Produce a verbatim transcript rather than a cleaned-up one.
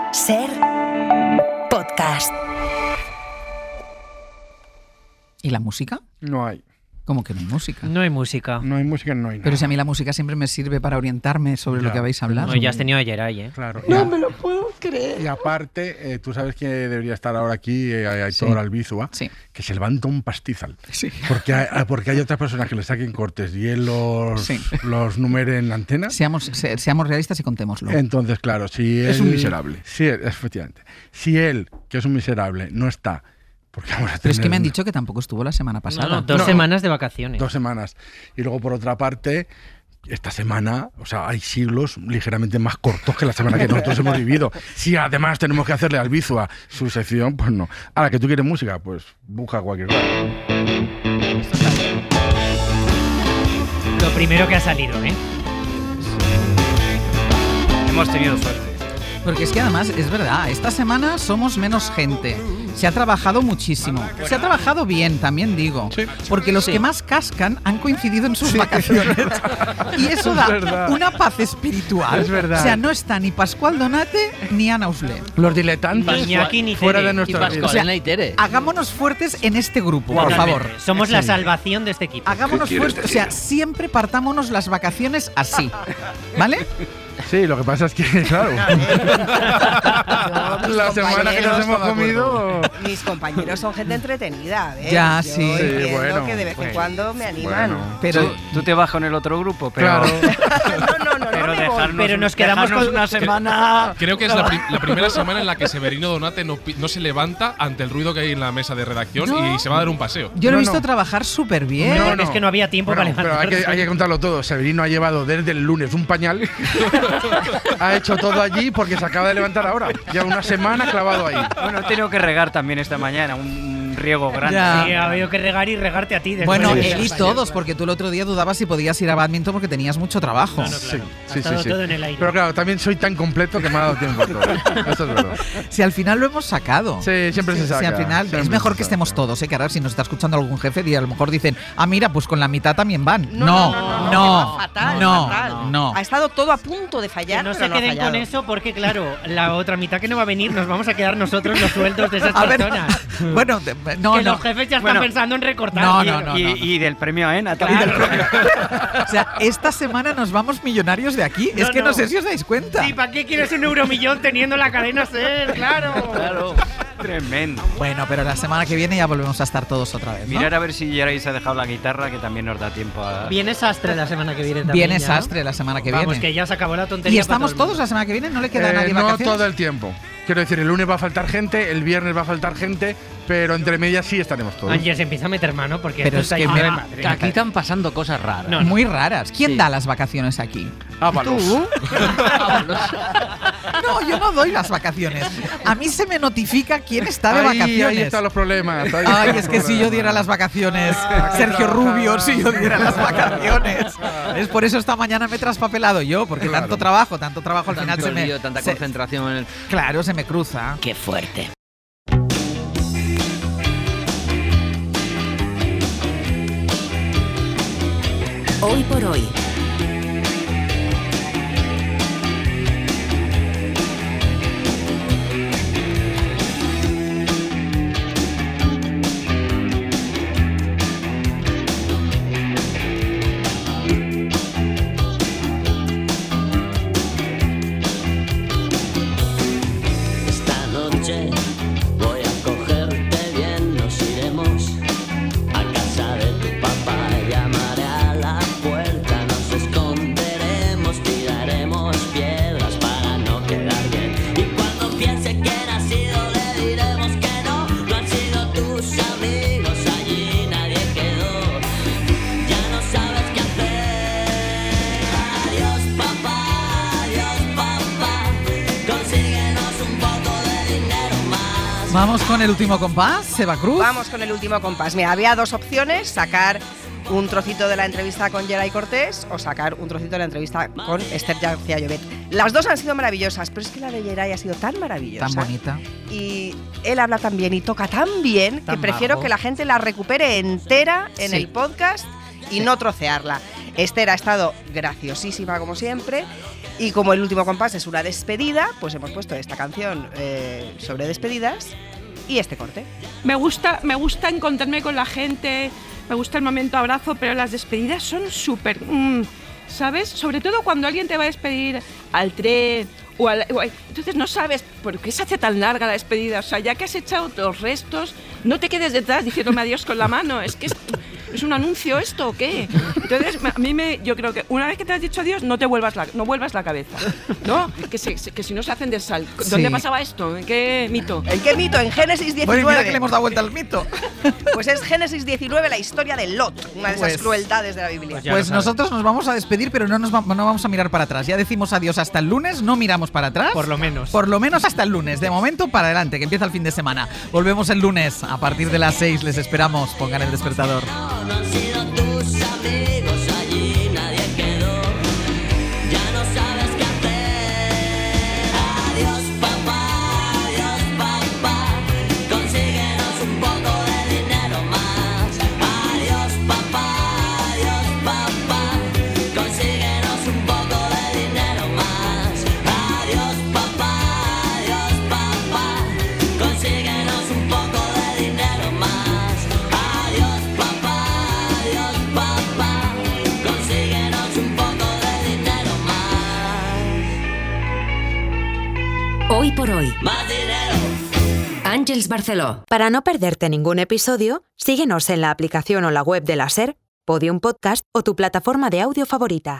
Ser podcast. ¿Y la música? No hay. ¿Cómo que no hay música? No hay música. No hay música, no hay nada. Pero si a mí la música siempre me sirve para orientarme sobre Ya. lo que habéis hablado. No, ya has tenido ayer ahí, ¿eh? Claro. No Ya. me lo puedo creer. Y aparte, eh, tú sabes que debería estar ahora aquí eh, Aitor Sí. Albizua, Sí. que se levanta un pastizal. Sí. Porque hay, porque hay otras personas que le saquen cortes y él los, Sí. los numere en la antena. Seamos, se- seamos realistas y contémoslo. Entonces, claro, si él... Es un miserable. Sí, efectivamente. Si él, que es un miserable, no está... Porque vamos a Pero es que tener me han dicho que tampoco estuvo la semana pasada. No, no, dos No. semanas de vacaciones. Dos semanas. Y luego, por otra parte... Esta semana, o sea, hay siglos ligeramente más cortos que la semana que nosotros hemos vivido. Si además tenemos que hacerle al Bizua su sección, pues no. Ahora, que tú quieres música, pues busca cualquier cosa. Lo primero que ha salido, ¿eh? Hemos tenido suerte. Porque es que además, es verdad, esta semana somos menos gente. Se ha trabajado muchísimo. Se ha trabajado bien, también digo. Sí. Porque los que más cascan han coincidido en sus vacaciones. Y eso Es da verdad. una paz espiritual. Es verdad. O sea, no está ni Pascual Donate ni Ana Usle. Los diletantes Ni aquí ni fuera Tere. de Y nuestra Pascual. vida. O sea, Elena y Tere. hagámonos fuertes en este grupo, por Totalmente. favor. Somos la Sí. salvación de este equipo. Hagámonos fuertes. O sea, siempre partámonos las vacaciones así. ¿Vale? Sí, lo que pasa es que, claro, Yo, mis la semana que nos compañeros- hemos comido... Mis compañeros son gente entretenida, ¿ves? Ya, Yo sí. Sí, entiendo bueno, que de vez en bueno, cuando me animan. bueno. Pero Tú, tú te vas con el otro grupo, pero, Claro. No, no, no, no, pero me voy. dejarnos, Pero nos quedamos dejarnos con- una semana. Creo que es la, pri- la primera semana en la que Severino Donate no, pi- no se levanta ante el ruido que hay en la mesa de redacción No. y se va a dar un paseo. yo lo he No, visto no. trabajar súper bien. No, no, es que no había tiempo Bueno, para pero hay que, levantarse. hay que contarlo todo. Severino ha llevado desde el lunes un pañal. Ha hecho todo allí porque se acaba de levantar ahora. Lleva una semana clavado ahí. Bueno, he tenido que regar también esta mañana, un, un riego grande. Ya. Sí, ha habido que regar y regarte a ti. después Bueno, de sí, él y esa todos, porque tú el otro día dudabas si podías ir a badminton porque tenías mucho trabajo. No, no, claro. Sí, Ha sí, estado sí, todo sí. en el aire. Pero claro, también soy tan completo que me ha dado tiempo a todo. Eso es verdad. Si al final lo hemos sacado. Sí, siempre se saca. Si al final Siempre es mejor se que saca. estemos todos, ¿eh? Que ahora si nos está escuchando algún jefe, y a lo mejor dicen, ah, mira, pues con la mitad también van. No, No, no, no, no, no, que va fatal, no, fatal. no. Ha estado todo a punto de Que fallar, no pero se no ha queden con fallado. eso porque, claro, la otra mitad que no va a venir nos vamos a quedar nosotros los sueldos de esas A ver, personas. bueno, de- no, que no. los jefes ya están Bueno, pensando en recortar. no, tío. no, no. y, y del premio AENA Y también. del premio. O sea, esta semana nos vamos millonarios de aquí. No, es que no. no. sé si os dais cuenta. Sí, ¿para qué quieres un euromillón teniendo la cadena SER? Claro. Claro, tremendo. Bueno, pero la semana que viene ya volvemos a estar todos otra vez, ¿no? Mirar a ver si Geray se ha dejado la guitarra, que también nos da tiempo a... Viene Sastre la semana que viene también. Viene ya, ¿no? Sastre la semana que Vamos, viene. que ya se acabó la tontería. Y para estamos todo el todos la semana que viene, no le queda a Eh, nadie no vacaciones. todo el tiempo. Quiero decir, el lunes va a faltar gente, el viernes va a faltar gente, pero entre medias sí estaremos todos. Ángel se empieza a meter mano porque Pero esto es está que lleno me- de madre. Que aquí están pasando cosas raras. No, no. Muy raras. ¿Quién Sí. da las vacaciones aquí? Ábalos. No, yo no doy las vacaciones. A mí se me notifica quién está de Ahí, vacaciones. ahí están los problemas. ahí Ay, están es los que si yo problemas. diera las vacaciones, Ah, qué Sergio trabajar. Rubio, si yo diera las vacaciones. Es por eso esta mañana me he traspapelado yo, porque Claro. tanto trabajo, tanto trabajo al Tanto final se me. lío, tanta se- concentración en el... claro, se me cruza. ¡Qué fuerte! Hoy por hoy. Esta noche voy a cogerte bien, nos iremos a casa de tu papá, llamaré a la puerta, nos esconderemos, tiraremos piedras para no quedar bien. Y cuando piense que no ha sido, le diremos que no, no han sido tus amigos, allí nadie quedó, ya no sabes qué hacer. Adiós papá, adiós papá, consíguenos un poco de dinero más. Vamos con el último compás, Seba Cruz. Vamos con el último compás. Mira, había dos opciones, sacar un trocito de la entrevista con Geray Cortés o sacar un trocito de la entrevista con Esther García Llobet. Las dos han sido maravillosas, pero es que la de Geray ha sido tan maravillosa. Tan bonita. Y él habla tan bien y toca tan bien Tan que prefiero majo. que la gente la recupere entera en Sí. el podcast y no trocearla. Esther ha estado graciosísima como siempre Y como el último compás es una despedida, pues hemos puesto esta canción eh, sobre despedidas y este corte. Me gusta, me gusta encontrarme con la gente, me gusta el momento abrazo, pero las despedidas son súper, mmm, ¿sabes? Sobre todo cuando alguien te va a despedir al tren o al, o al, entonces no sabes por qué se hace tan larga la despedida. O sea, ya que has echado los restos, no te quedes detrás diciéndome adiós con la mano. Es que es, ¿es un anuncio esto o qué? Entonces, a mí me, yo creo que una vez que te has dicho adiós, no te vuelvas la, no vuelvas la cabeza, ¿no? Que, se, que si no se hacen de sal. ¿Dónde Sí. pasaba esto? ¿En qué mito? ¿En qué mito? En Génesis diecinueve. Bueno, mira que le hemos dado vuelta al mito. Pues es Génesis diecinueve, la historia de Lot, una de esas Pues- crueldades de la Biblia. Pues ya Pues lo sabes. nosotros nos vamos a despedir, pero no nos va- no vamos a mirar para atrás. Ya decimos adiós hasta el lunes, no miramos para atrás. Por lo menos. Por lo menos hasta el lunes. De momento, para adelante, que empieza el fin de semana. Volvemos el lunes a partir de las seis. Les esperamos. Pongan el despertador. No han sido tus amigos, allí nadie quedó. Ya no sabes qué hacer. Adiós papá, adiós papá. Consíguenos un poco de dinero más. Adiós papá, adiós papá. Consíguenos un poco de dinero más. Adiós papá, adiós papá. Consíguenos un poco de dinero más. Adiós papá, adiós papá. Consíguenos un poco de dinero más. Hoy por hoy. Más dinero. Àngels Barceló. Para no perderte ningún episodio, síguenos en la aplicación o la web de la SER, Podium Podcast o tu plataforma de audio favorita.